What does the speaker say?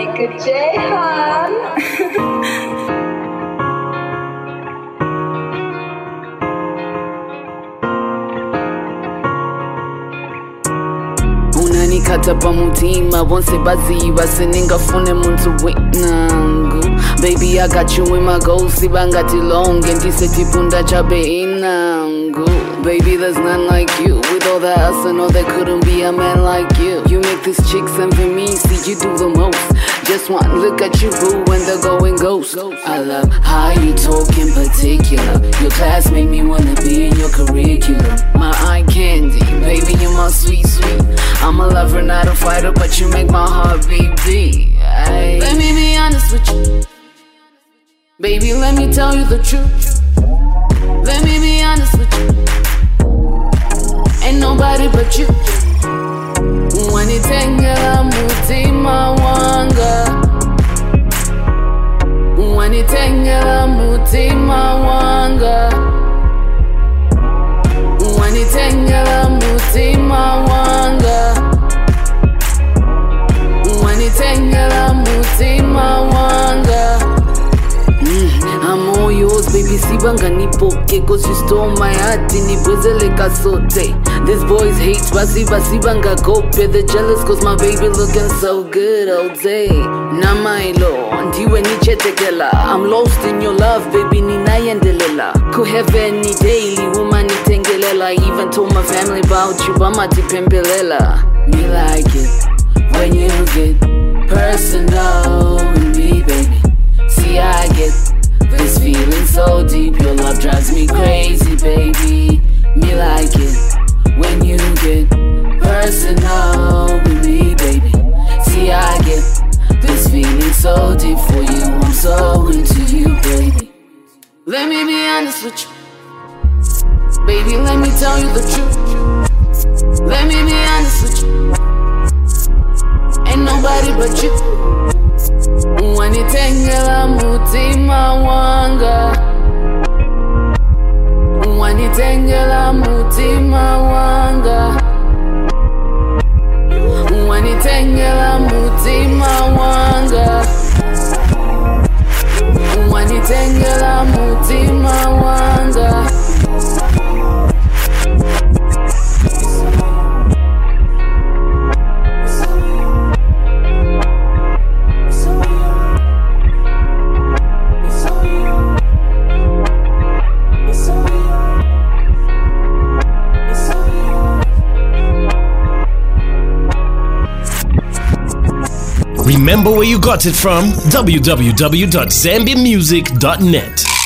Good J-Han. Unanikata pamutima wonse baziba seningafune muntu winangu. Baby, I got you in my goals, sibangati long and tipunda chabe inangu. Baby, there's none like you. With all that ass, I know there couldn't be a man like you. You make this chick send for me, see you do the most. Just one look at you, boo, when the going goes. I love how you talk in particular. Your class made me wanna be in your curriculum. My eye candy, baby, you're my sweet, sweet. I'm a lover, not a fighter, but you make my heart beat. Let me be honest with you. Baby, let me tell you the truth. Let me be honest with you. Ain't nobody but you. Wanitengela mutima wanga. Wanitengela mutima wanga. Wanitengela mutima wanga. Wanitengela mutima wanga. I'm all yours, baby, sibanga nipoke. Cause you stole my heart, nibwezele kasote. This boy's hate, banga kope. They're jealous cause my baby looking so good all day. Namailo, ndiwe nichetekela. I'm lost in your love, baby, ninayendelela. Kuheveni daily, woman nitengelela. Even told my family about you, bama tipembelela. Me like it when you get personal with me, baby. See, I get this feeling so deep. Your love drives me crazy, baby. Me like it when you get personal with me, baby. See, I get this feeling so deep for you. I'm so into you, baby. Let me be honest with you. Baby, let me tell you the truth. Let me be honest with you. Ain't nobody but you. Wanitengela mutima wanga. Wanitengela mutima wanga. Wanitengela mutima wanga. Wanitengela mutima wanga. Remember where you got it from? www.zambiamusic.net.